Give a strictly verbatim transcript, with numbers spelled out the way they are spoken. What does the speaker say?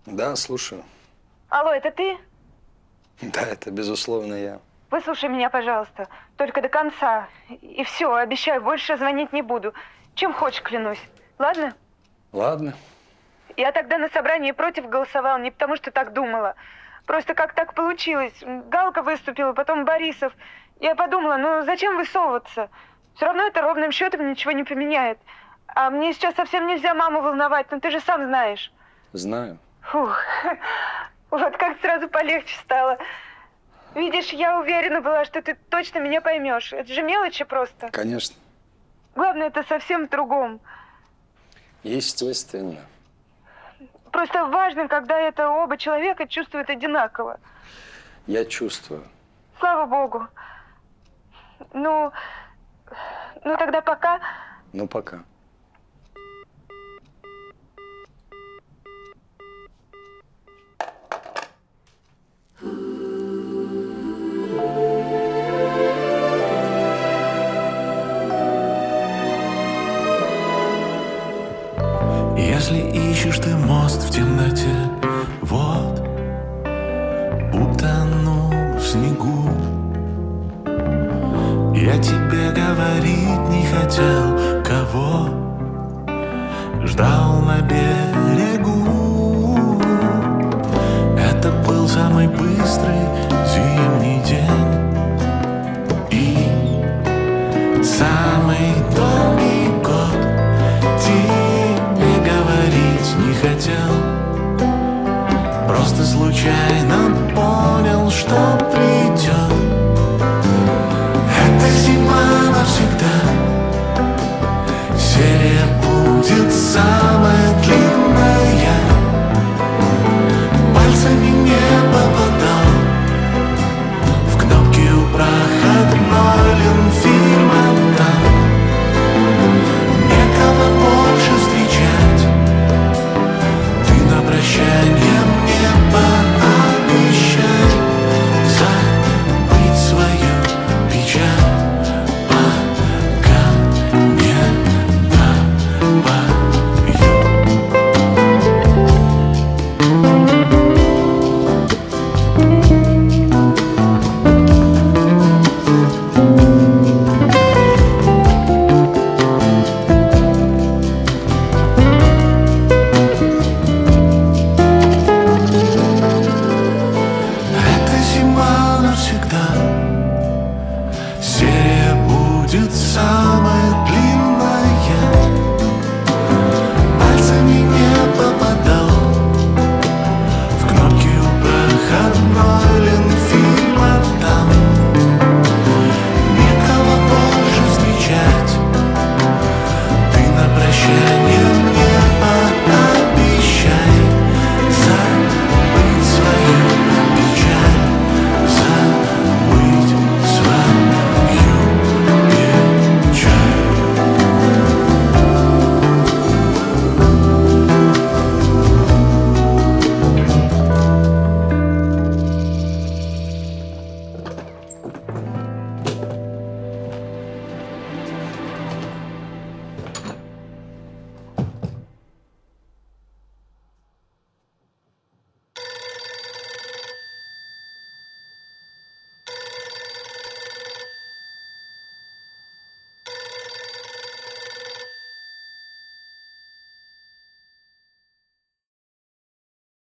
Да, слушаю. Алло, это ты? Да, это безусловно я. Выслушай меня, пожалуйста. Только до конца. И все, обещаю, больше звонить не буду. Чем хочешь, клянусь. Ладно? Ладно. Я тогда на собрании против голосовала, не потому что так думала. Просто как так получилось. Галка выступила, потом Борисов. Я подумала, ну зачем высовываться? Все равно это ровным счетом ничего не поменяет. А мне сейчас совсем нельзя маму волновать, ну ты же сам знаешь. Знаю. Фух, вот как сразу полегче стало. Видишь, я уверена была, что ты точно меня поймешь. Это же мелочи просто. Конечно. Главное, это совсем в другом. Естественно. Просто важно, когда это оба человека чувствуют одинаково. Я чувствую. Слава богу. Ну, ну тогда пока. Ну, пока. Если ищешь ты мост в темноте, вот, утонул в снегу. Я тебе говорить не хотел, кого ждал на берегу. Это был самый быстрый зимний день и самый долгий год. Тебе говорить не хотел, просто случайно понял, что придет. Эта зима навсегда, серия будет самая длинная. Пальцами не попадал в кнопки у проходной Ленфильма там. Некого больше встречать, ты на прощанье мне пообещай забыть свою печаль, пока не допою. Эта зима навсегда,